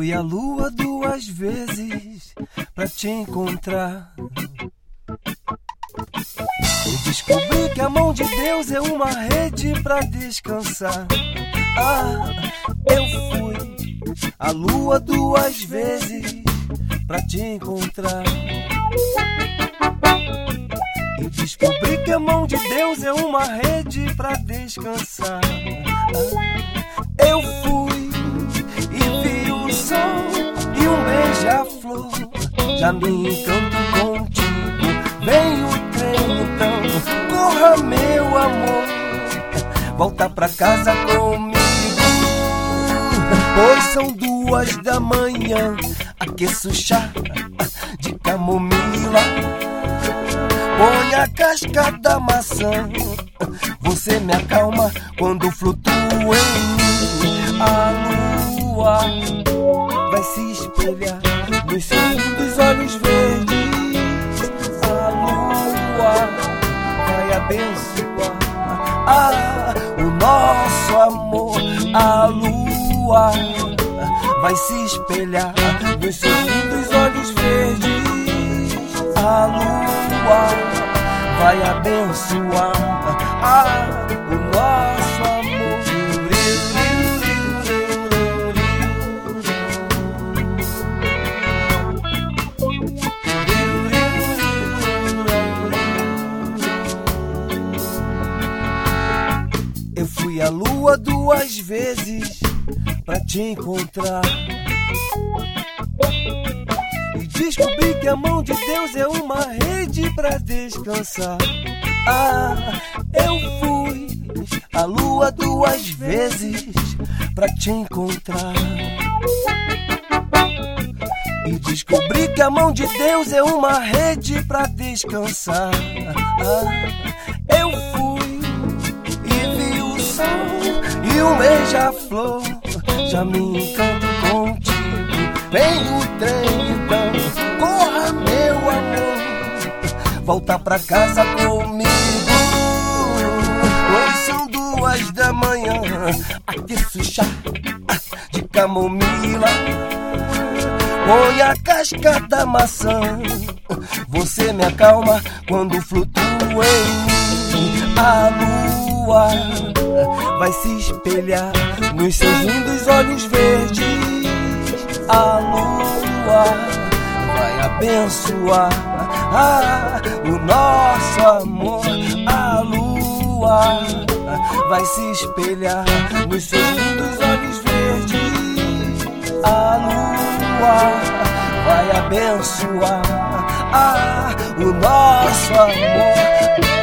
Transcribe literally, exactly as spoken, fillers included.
fui à lua duas vezes pra te encontrar. Eu descobri que a mão de Deus é uma rede pra descansar. Ah, eu fui à lua duas vezes pra te encontrar. Eu descobri que a mão de Deus é uma rede pra descansar. Ah, eu fui e vi o sol e um beija-flor. Já me encanto contigo, vem o trem então, corra meu amor, volta pra casa comigo. Pois são duas da manhã, aqueço chá de camomila. Põe a casca da maçã, você me acalma quando flutuo em mim. A lua vai se espelhar nos seus lindos olhos verdes. A lua vai abençoar ah, o nosso amor. A lua vai se espelhar nos seus lindos olhos verdes. A lua vai abençoar ah, o nosso amor. Eu fui à lua duas vezes pra te encontrar. E descobri que a mão de Deus é uma rede pra descansar. Ah, eu fui à lua duas vezes pra te encontrar. E descobri que a mão de Deus é uma rede pra descansar. Ah, eu fui e vi o sol e um beija-flor. Já me encanto contigo, vem o trem então, corra meu amor, volta pra casa comigo. Hoje são duas da manhã, aqueço chá de camomila. Põe a casca da maçã, você me acalma quando flutuo em mim. A lua vai se espelhar nos seus lindos olhos verdes. A lua vai abençoar ah, o nosso amor. A lua vai se espelhar nos seus lindos olhos verdes. A lua vai abençoar ah, o nosso amor.